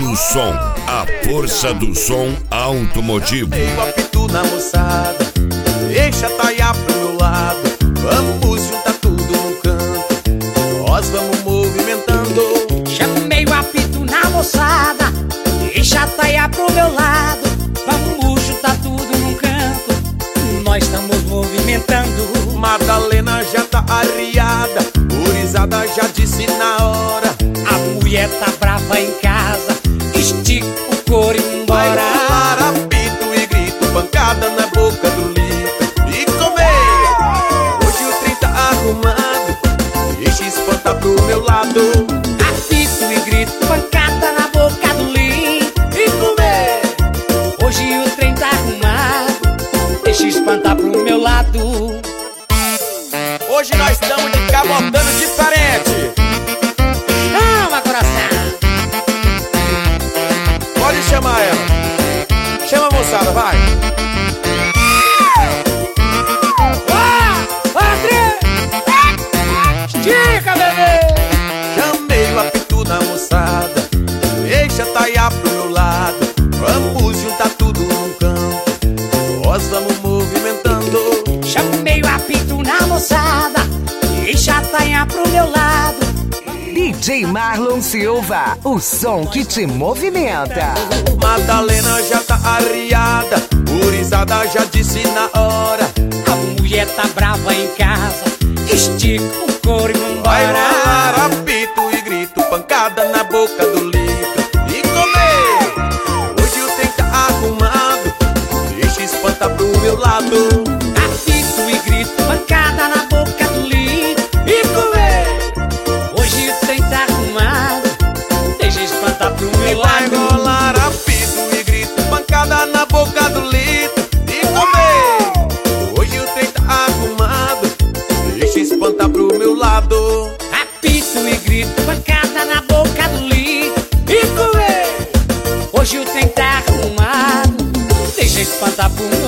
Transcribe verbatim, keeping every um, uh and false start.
Magno Som, a força do som automotivo. Meio apito na moçada, deixa a taia pro meu lado. Vamos juntar tudo no canto, nós vamos movimentando. Chamei o apito na moçada, deixa a taia pro meu lado. Vamos juntar tudo num canto, nós estamos movimentando. Madalena já tá arriada, gurizada já disse na hora. A mulher tá brava em casa, estica o couro e Vai embora. rolar apito e grito, pancada na boca do litro e comer. Hoje o trem tá arrumado, deixa espantar pro meu lado. Apito e grito, pancada na boca do litro E comer. Hoje o trem tá arrumado, deixa espantar pro meu lado. Hoje nós estamos de cabotando diferente. Chama, coração! Pode chamar ela. Chama a moçada, vai. Ó, André! Estica, bebê! Chamei o apito na moçada, deixa a taia pro meu lado. Vamos juntar tudo num canto, nós vamos movimentando. Chamei o apito na moçada, deixa a taia pro meu lado. D J Marlon Silva, o som que te movimenta. Madalena já tá arriada, gurizada já disse na hora. A mulher tá brava em casa, estica o couro e Vai vambora. rolar apito e grito, pancada na boca do litro e comer. Hoje o trem tá arrumado, deixa espantar pro meu lado. Apito e grito, pancada na boca do litro E comer. Hoje o trem tá arrumado, deixa espantar pro meu Vai lado. rolar apito e grito, pancada na boca do litro e comer. Hoje o trem tá arrumado, deixa espantar pro meu lado. Apito e grito, pancada na boca do litro e comer. Hoje o trem tá arrumado, deixa espantar pro